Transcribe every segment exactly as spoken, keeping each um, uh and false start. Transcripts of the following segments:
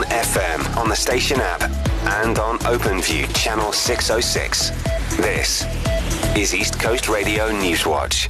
F M on the station app and on OpenView channel six oh six. This is East Coast Radio Newswatch.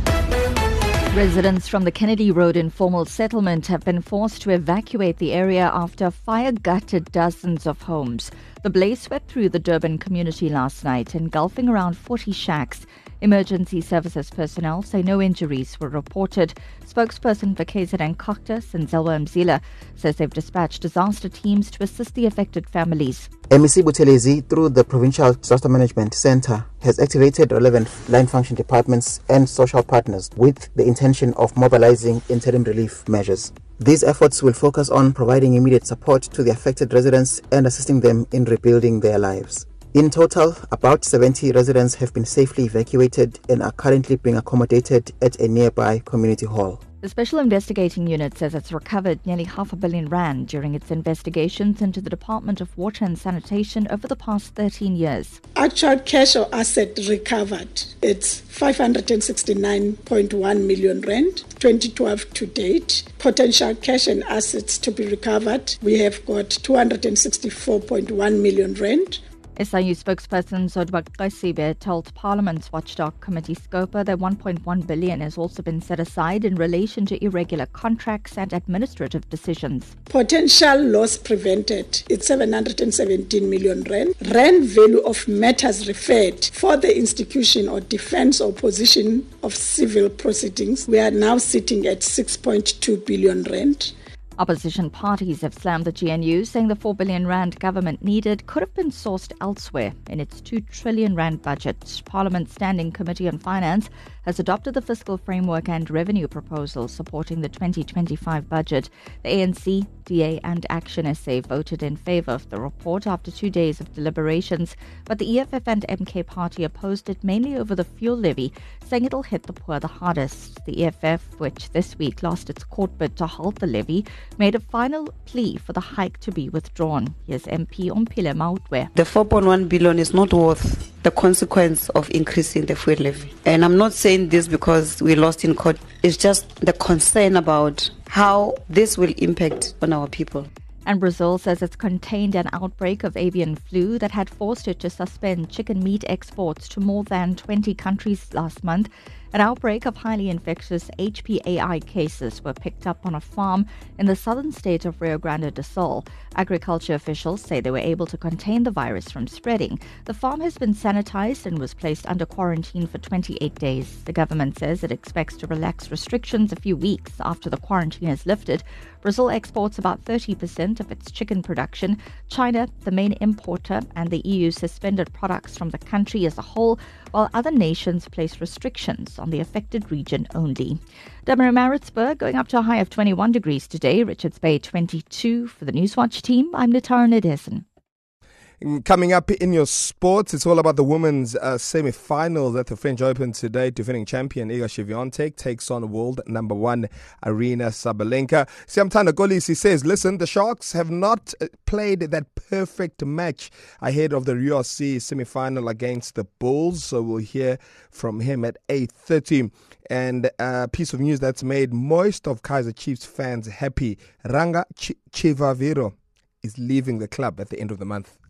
Residents from the Kennedy Road informal settlement have been forced to evacuate the area after fire gutted dozens of homes. The blaze swept through the Durban community last night, engulfing around forty shacks. Emergency services personnel say no injuries were reported. Spokesperson for K Z N Coctus, Nzelwa Mzila, says they've dispatched disaster teams to assist the affected families. M E C Buthelezi, through the Provincial Disaster Management Centre, has activated relevant line function departments and social partners with the intention of mobilizing interim relief measures. These efforts will focus on providing immediate support to the affected residents and assisting them in rebuilding their lives. In total, about seventy residents have been safely evacuated and are currently being accommodated at a nearby community hall. The Special Investigating Unit says it's recovered nearly half a billion rand during its investigations into the Department of Water and Sanitation over the past thirteen years. Actual cash or asset recovered, it's five hundred sixty-nine point one million rand, twenty twelve to date. Potential cash and assets to be recovered, we have got two hundred sixty-four point one million rand. S I U spokesperson Zodwa Qasibe told Parliament's Watchdog Committee Scopa that one point one billion has also been set aside in relation to irregular contracts and administrative decisions. Potential loss prevented, it's seven hundred seventeen million rand. Rand value of matters referred for the institution or defense or position of civil proceedings, we are now sitting at six point two billion rand. Opposition parties have slammed the G N U, saying the four billion rand government needed could have been sourced elsewhere in its two trillion rand budget. Parliament's Standing Committee on Finance has adopted the fiscal framework and revenue proposals supporting the twenty twenty-five budget. The A N C, D A and Action S A voted in favour of the report after two days of deliberations, but the E F F and M K party opposed it mainly over the fuel levy, saying it'll hit the poor the hardest. The E F F, which this week lost its court bid to halt the levy, made a final plea for the hike to be withdrawn. Here's M P Ompile Mautwe. The four point one billion is not worth the consequence of increasing the fuel levy. And I'm not saying this because we lost in court. It's just the concern about how this will impact on our people. And Brazil says it's contained an outbreak of avian flu that had forced it to suspend chicken meat exports to more than twenty countries last month. An outbreak of highly infectious H P A I cases were picked up on a farm in the southern state of Rio Grande do Sul. Agriculture officials say they were able to contain the virus from spreading. The farm has been sanitized and was placed under quarantine for twenty-eight days. The government says it expects to relax restrictions a few weeks after the quarantine is lifted. Brazil exports about thirty percent of its chicken production. China, the main importer, and the E U suspended products from the country as a whole, while other nations place restrictions on the affected region only. Durban-Maritzburg going up to a high of twenty-one degrees today. Richards Bay twenty-two. For the Newswatch team, I'm Natara Nadesan. Coming up in your sports, it's all about the women's uh, semi-finals at the French Open today. Defending champion Iga Swiatek takes on world number one Aryna Sabalenka. Siamthanda Kolisi says, listen, the Sharks have not played that perfect match ahead of the Rio C semi-final against the Bulls. So we'll hear from him at eight thirty. And a piece of news that's made most of Kaizer Chiefs fans happy. Ranga Ch- Chivaviro is leaving the club at the end of the month.